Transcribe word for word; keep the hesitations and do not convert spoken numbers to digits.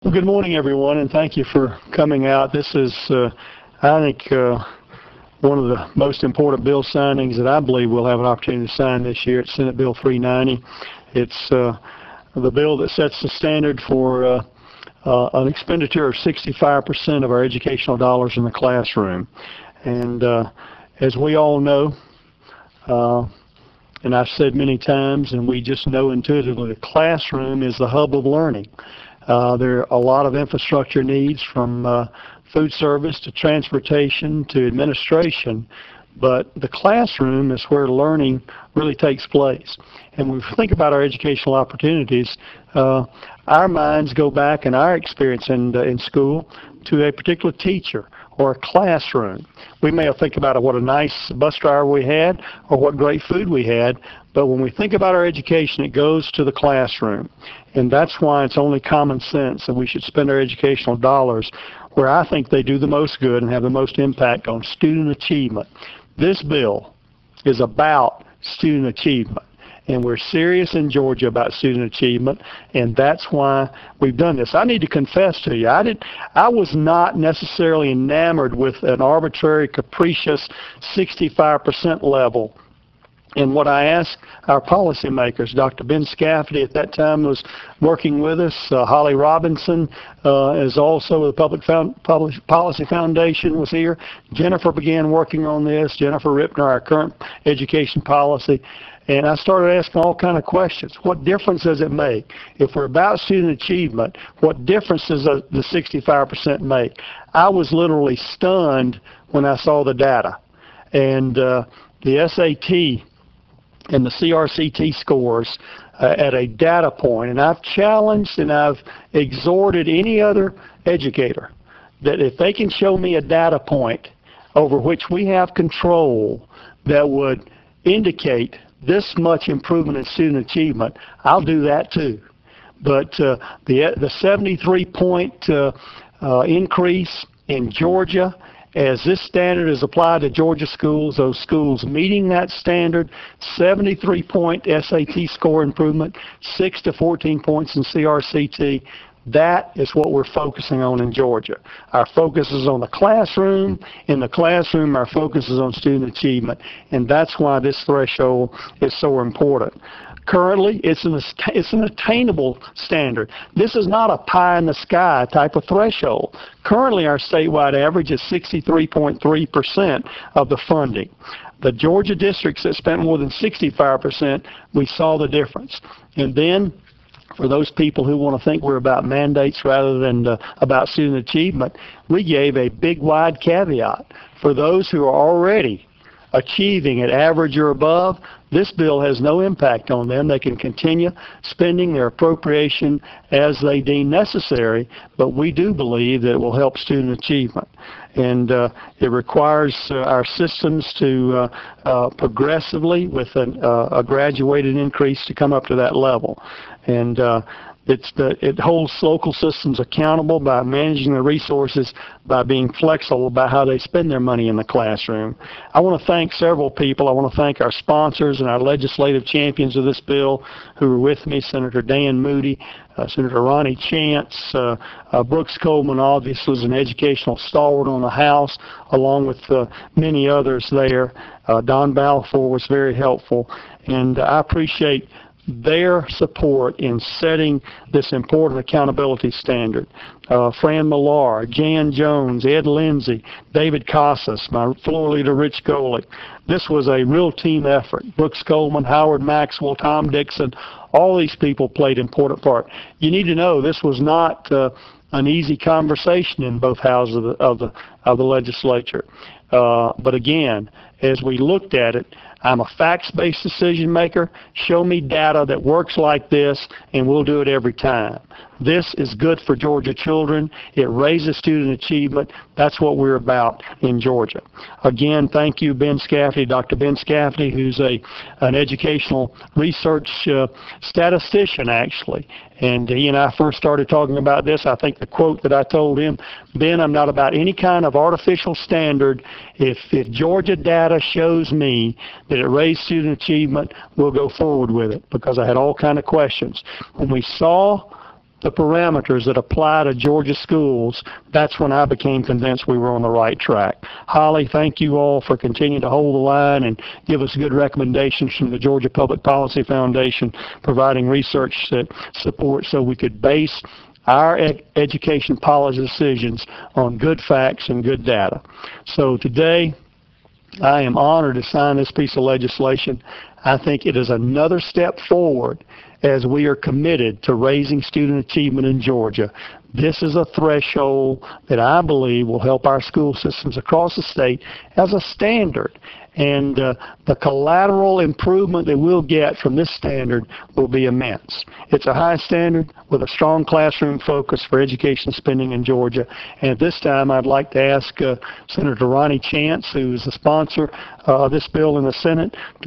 Well, good morning, everyone, and thank you for coming out. This is, uh, I think, uh, one of the most important bill signings that I believe we'll have an opportunity to sign this year. It's Senate Bill three ninety. It's uh, the bill that sets the standard for uh, uh, an expenditure of sixty-five percent of our educational dollars in the classroom. And uh, as we all know, uh, and I've said many times, and we just know intuitively, the classroom is the hub of learning. Uh, there are a lot of infrastructure needs, from uh, food service to transportation to administration, but the classroom is where learning really takes place. And when we think about our educational opportunities, uh, our minds go back in our experience in, uh, in school to a particular teacher or a classroom. We may have think about what a nice bus driver we had or what great food we had, but when we think about our education, it goes to the classroom. And that's why it's only common sense that we should spend our educational dollars where I think they do the most good and have the most impact on student achievement. This bill is about student achievement. And we're serious in Georgia about student achievement, and that's why we've done this. I need to confess to you, I did, I was not necessarily enamored with an arbitrary, capricious sixty-five percent level. And what I asked our policymakers, Doctor Ben Scafferty at that time was working with us. Uh, Holly Robinson uh, is also the Public, Found, Public Policy Foundation was here. Jennifer began working on this. Jennifer Ripner, our current education policy. And I started asking all kinds of questions. What difference does it make? If we're about student achievement, what difference does the sixty-five percent make? I was literally stunned when I saw the data. And uh, the S A T and the C R C T scores uh, at a data point, and I've challenged and I've exhorted any other educator that if they can show me a data point over which we have control that would indicate this much improvement in student achievement, I'll do that too. But uh, the the seventy-three point uh, uh, increase in Georgia, as this standard is applied to Georgia schools, those schools meeting that standard, seventy-three point S A T score improvement, six to fourteen points in C R C T. That is what we're focusing on in Georgia. Our focus is on the classroom. In the classroom, our focus is on student achievement, and that's why this threshold is so important. Currently, it's an, it's an attainable standard. This is not a pie-in-the-sky type of threshold. Currently, our statewide average is sixty-three point three percent of the funding. The Georgia districts that spent more than sixty-five percent, we saw the difference. And then, for those people who want to think we're about mandates rather than uh, about student achievement, we gave a big wide caveat. For those who are already achieving at average or above, this bill has no impact on them. They can continue spending their appropriation as they deem necessary, but we do believe that it will help student achievement. And uh, it requires uh, our systems to uh, uh, progressively, with an, uh, a graduated increase, to come up to that level. And uh, it's the, it holds local systems accountable by managing the resources, by being flexible about how they spend their money in the classroom. I want to thank several people. I want to thank our sponsors and our legislative champions of this bill who were with me, Senator Dan Moody, uh, Senator Ronnie Chance, uh, uh, Brooks Coleman obviously was an educational stalwart on the House, along with uh, many others there. Uh, Don Balfour was very helpful, and I appreciate their support in setting this important accountability standard. Uh, Fran Millar, Jan Jones, Ed Lindsay, David Casas, my floor leader Rich Golick. This was a real team effort. Brooks Coleman, Howard Maxwell, Tom Dixon, all these people played an important part. You need to know this was not uh, an easy conversation in both houses of the, of the, of the legislature. Uh, but again, as we looked at it, I'm a facts-based decision maker. Show me data that works like this, and we'll do it every time. This is good for Georgia children. It raises student achievement. That's what we're about in Georgia. Again, thank you, Ben Scafferty, Doctor Ben Scafferty, who's a an educational research uh, statistician, actually. And he and I first started talking about this. I think the quote that I told him, Ben, I'm not about any kind of artificial standard. If, if Georgia data shows me that it raised student achievement, we'll go forward with it, because I had all kinds of questions. When we saw the parameters that apply to Georgia schools, that's when I became convinced we were on the right track. Holly, thank you all for continuing to hold the line and give us good recommendations from the Georgia Public Policy Foundation, providing research that support so we could base our ed education policy decisions on good facts and good data. So today, I am honored to sign this piece of legislation. I think it is another step forward as we are committed to raising student achievement in Georgia. This is a threshold that I believe will help our school systems across the state as a standard. And uh, the collateral improvement that we'll get from this standard will be immense. It's a high standard with a strong classroom focus for education spending in Georgia. And at this time, I'd like to ask uh, Senator Ronnie Chance, who is the sponsor uh, of this bill in the Senate, to